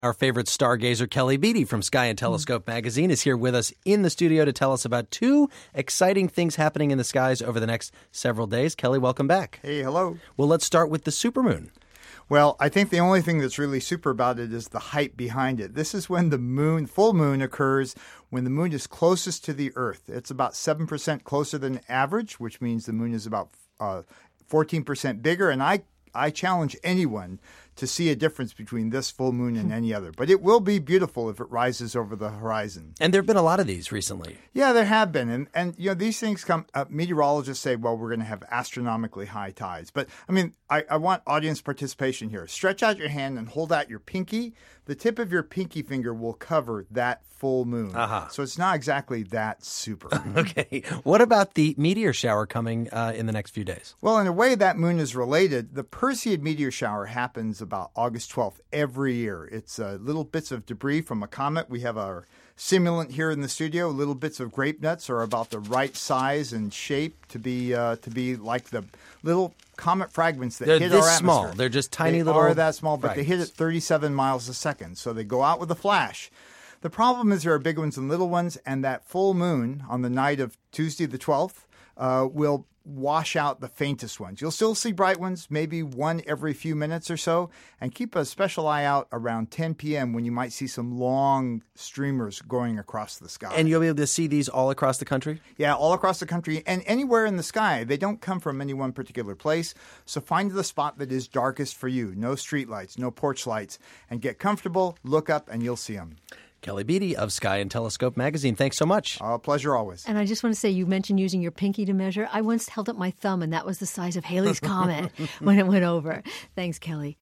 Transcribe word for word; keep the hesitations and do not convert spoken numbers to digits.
Our favorite stargazer, Kelly Beatty from Sky and Telescope magazine, is here with us in the studio to tell us about two exciting things happening in the skies over the next several days. Kelly, welcome back. Hey, hello. Well, let's start with the supermoon. Well, I think the only thing that's really super about it is the hype behind it. This is when the moon, full moon, occurs when the moon is closest to the Earth. It's about seven percent closer than average, which means the moon is about uh, fourteen percent bigger. And I, I challenge anyone to see a difference between this full moon and any other. But it will be beautiful if it rises over the horizon. And there have been a lot of these recently. Yeah, there have been. And, and you know, these things come, uh, meteorologists say, well, we're going to have astronomically high tides. But, I mean, I, I want audience participation here. Stretch out your hand and hold out your pinky. The tip of your pinky finger will cover that full moon. Uh-huh. So it's not exactly that super. Okay. What about the meteor shower coming uh, in the next few days? Well, in a way, that moon is related. The Perseid meteor shower happens about August twelfth every year. It's uh, little bits of debris from a comet. We have our simulant here in the studio. Little bits of grape nuts are about the right size and shape to be uh, to be like the little comet fragments that They're hit this our atmosphere. small. They're just tiny they little are that small, but fragments. they hit at thirty-seven miles a second. So they go out with a flash. The problem is there are big ones and little ones, and that full moon on the night of Tuesday the twelfth uh, will wash out the faintest ones. You'll still see bright ones, maybe one every few minutes or so, and keep a special eye out around ten p.m. when you might see some long streamers going across the sky. And you'll be able to see these all across the country? Yeah, all across the country and anywhere in the sky. They don't come from any one particular place, so find the spot that is darkest for you. No street lights, no porch lights, and get comfortable, look up, and you'll see them. Kelly Beatty of Sky and Telescope magazine. Thanks so much. A uh, pleasure always. And I just want to say, you mentioned using your pinky to measure. I once held up my thumb, and that was the size of Halley's Comet when it went over. Thanks, Kelly.